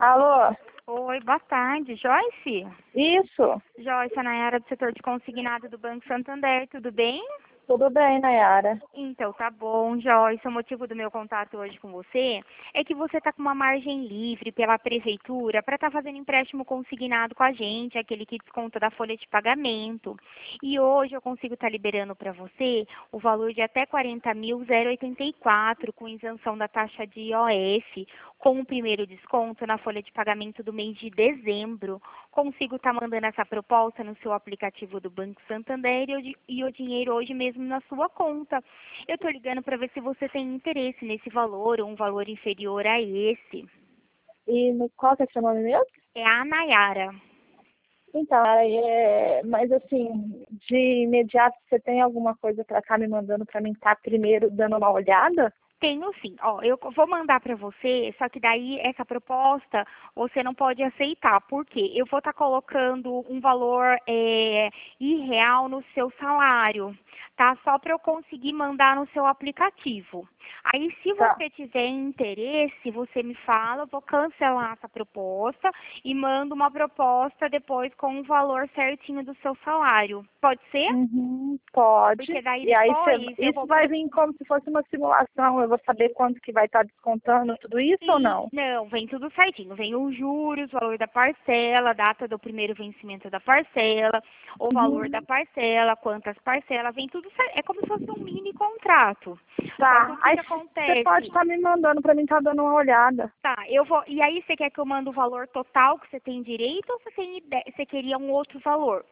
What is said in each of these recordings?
Alô? Oi, boa tarde, Joyce? Isso? Joyce, a Nayara do setor de consignado do Banco Santander, tudo bem? Tudo bem, Nayara? Então, tá bom, Joyce. O motivo do meu contato hoje com você é que você está com uma margem livre pela prefeitura para estar fazendo empréstimo consignado com a gente, aquele que desconta da folha de pagamento. E hoje eu consigo estar liberando para você o valor de até 40.084 com isenção da taxa de IOF, com o primeiro desconto na folha de pagamento do mês de dezembro. Consigo estar mandando essa proposta no seu aplicativo do Banco Santander e o dinheiro hoje mesmo na sua conta. Eu estou ligando para ver se você tem interesse nesse valor ou um valor inferior a esse. E qual que é seu nome mesmo? É a Nayara. Então, mas assim, de imediato você tem alguma coisa para estar me mandando para mim estar primeiro dando uma olhada? Tenho sim. Ó, eu vou mandar para você, só que daí essa proposta você não pode aceitar. Por quê? Eu vou estar colocando um valor irreal no seu salário, tá? Só para eu conseguir mandar no seu aplicativo. Aí, se Tá. você tiver interesse, você me fala, eu vou cancelar essa proposta e mando uma proposta depois com o valor certinho do seu salário. Pode ser? Uhum, pode. Porque daí E aí depois eu isso vou... vai vir como se fosse uma simulação. Eu vou saber quanto que vai estar descontando, tudo isso ou não? Não, vem tudo certinho. Vem os juros, o valor da parcela, a data do primeiro vencimento da parcela, o valor da parcela, quantas parcelas, vem tudo certo. É como se fosse um mini contrato. Só que Tá. o que Aí que você pode acontece? estar me mandando para mim estar dando uma olhada. Tá, eu vou. E aí você quer que eu mande o valor total que você tem direito ou você tem ideia, você queria um outro valor?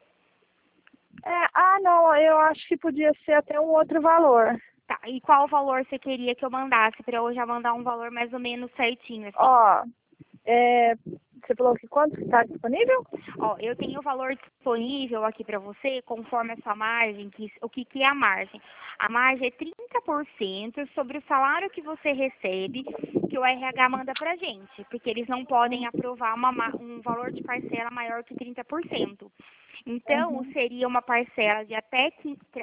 Não, eu acho que podia ser até um outro valor. Tá, e qual valor você queria que eu mandasse para eu já mandar um valor mais ou menos certinho, assim? Ó, você falou que quanto está disponível? Ó, eu tenho o valor disponível aqui para você, conforme a sua margem, o que que é a margem? A margem é 30% sobre o salário que você recebe, que o RH manda pra gente, porque eles não podem aprovar um valor de parcela maior que 30%. Então, Uhum. seria uma parcela de até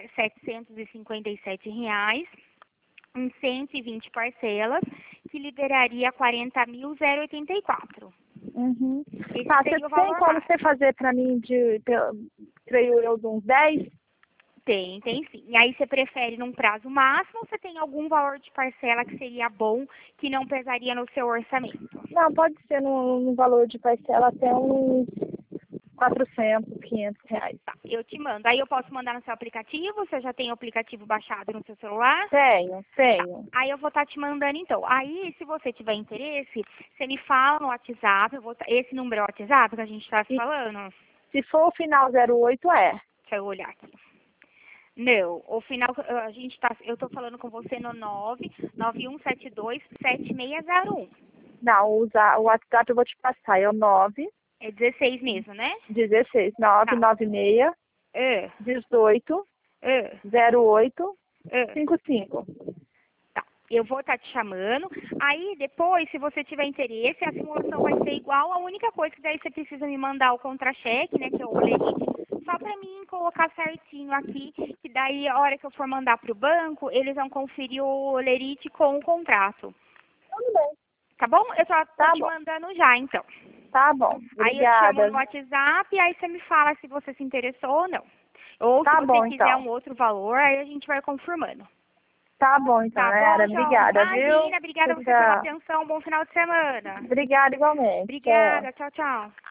R$ 757 em 120 parcelas, que liberaria 40.084. Uhum. Esse Tá, você seria o tem valor como máximo. você fazer para mim creio eu, de uns 10? Tem sim. E aí você prefere num prazo máximo ou você tem algum valor de parcela que seria bom, que não pesaria no seu orçamento? Não, pode ser no valor de parcela até uns 400, 500 reais. Tá, eu te mando. Aí eu posso mandar no seu aplicativo, você já tem o aplicativo baixado no seu celular? Tenho, Tá. tenho. Aí eu vou estar te mandando então. Aí, se você tiver interesse, você me fala no WhatsApp, esse número é o WhatsApp que a gente está se E falando? se for o final 08, Deixa eu olhar aqui. Não, o final, eu tô falando com você no 991727601. Não, o WhatsApp eu vou te passar, é o É 16 mesmo, né? 916 Tá. 996 É, 18 é, 08 é. 55. Tá. Eu vou estar te chamando. Aí, depois, se você tiver interesse, a simulação vai ser igual. A única coisa que daí você precisa me mandar o contra-cheque, né, que é o olerite, só para mim colocar certinho aqui, que daí, a hora que eu for mandar para o banco, eles vão conferir o olerite com o contrato. Tudo bem. Tá bom? Eu só tô Tá te bom. mandando já, então. Tá bom. Aí eu te chamo Obrigada. no WhatsApp e aí você me fala se você se interessou ou não. Ou se Tá você bom, quiser então. um outro valor, aí a gente vai confirmando. Tá bom, então, Tá Nayara. bom, João? Obrigada, viu? Imagina, obrigada a você pela Obrigada. atenção. Bom final de semana. Obrigada igualmente. Tchau. Obrigada, tchau, tchau.